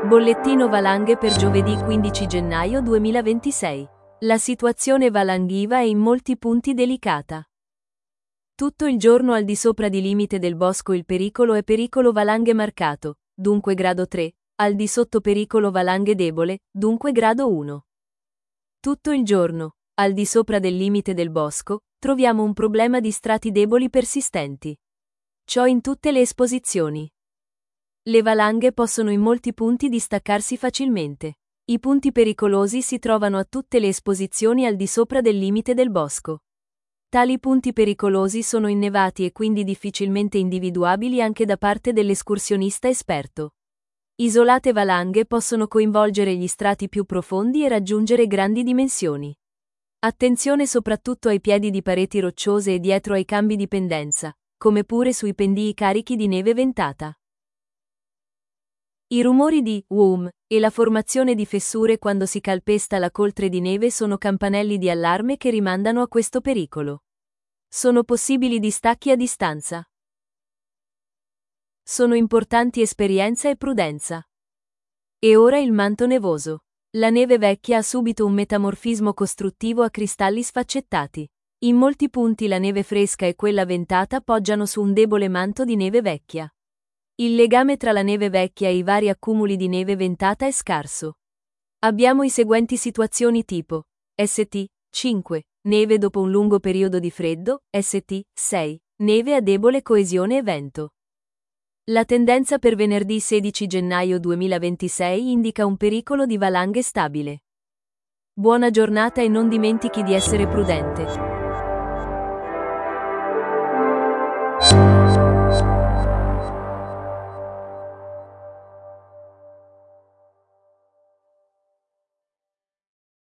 Bollettino valanghe per giovedì 15 gennaio 2026. La situazione valanghiva è in molti punti delicata. Tutto il giorno al di sopra di limite del bosco il pericolo è pericolo valanghe marcato, dunque grado 3, al di sotto pericolo valanghe debole, dunque grado 1. Tutto il giorno, al di sopra del limite del bosco, troviamo un problema di strati deboli persistenti. Ciò in tutte le esposizioni. Le valanghe possono in molti punti distaccarsi facilmente. I punti pericolosi si trovano a tutte le esposizioni al di sopra del limite del bosco. Tali punti pericolosi sono innevati e quindi difficilmente individuabili anche da parte dell'escursionista esperto. Isolate valanghe possono coinvolgere gli strati più profondi e raggiungere grandi dimensioni. Attenzione soprattutto ai piedi di pareti rocciose e dietro ai cambi di pendenza, come pure sui pendii carichi di neve ventata. I rumori di "whoom" e la formazione di fessure quando si calpesta la coltre di neve sono campanelli di allarme che rimandano a questo pericolo. Sono possibili distacchi a distanza. Sono importanti esperienza e prudenza. E ora il manto nevoso. La neve vecchia ha subito un metamorfismo costruttivo a cristalli sfaccettati. In molti punti la neve fresca e quella ventata poggiano su un debole manto di neve vecchia. Il legame tra la neve vecchia e i vari accumuli di neve ventata è scarso. Abbiamo i seguenti situazioni tipo St. 5. Neve dopo un lungo periodo di freddo, St. 6. Neve a debole coesione e vento. La tendenza per venerdì 16 gennaio 2026 indica un pericolo di valanghe stabile. Buona giornata e non dimentichi di essere prudente.